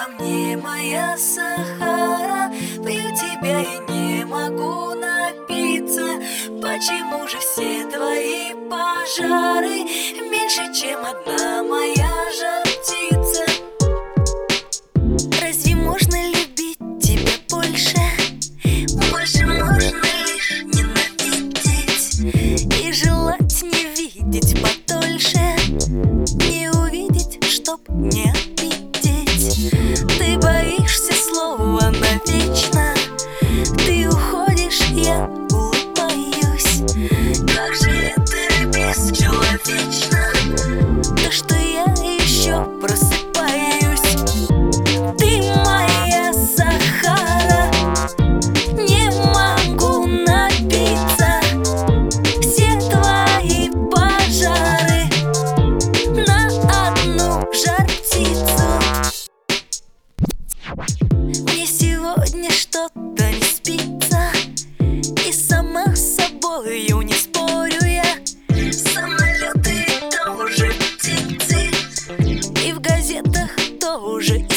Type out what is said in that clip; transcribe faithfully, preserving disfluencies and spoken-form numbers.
во мне моя Сахара. Пью тебя и не могу напиться. Почему же все твои пожары меньше, чем одна моя жар-птица? Разве можно любить тебя больше? Больше можно лишь ненавидеть и желать не видеть подольше, не увидеть, чтоб не обидеть. Ты боишься слова навечно, ты уходишь, я улыбаюсь. Как же это бесчеловечно, то, что я еще просыпаюсь. Ты моя Сахара, не могу напиться. Все твои пожары на одну жар-птицу. Мне сегодня что-то не спится, и сама с собою не спорю я. Самолеты тоже птицы, и в газетах тоже.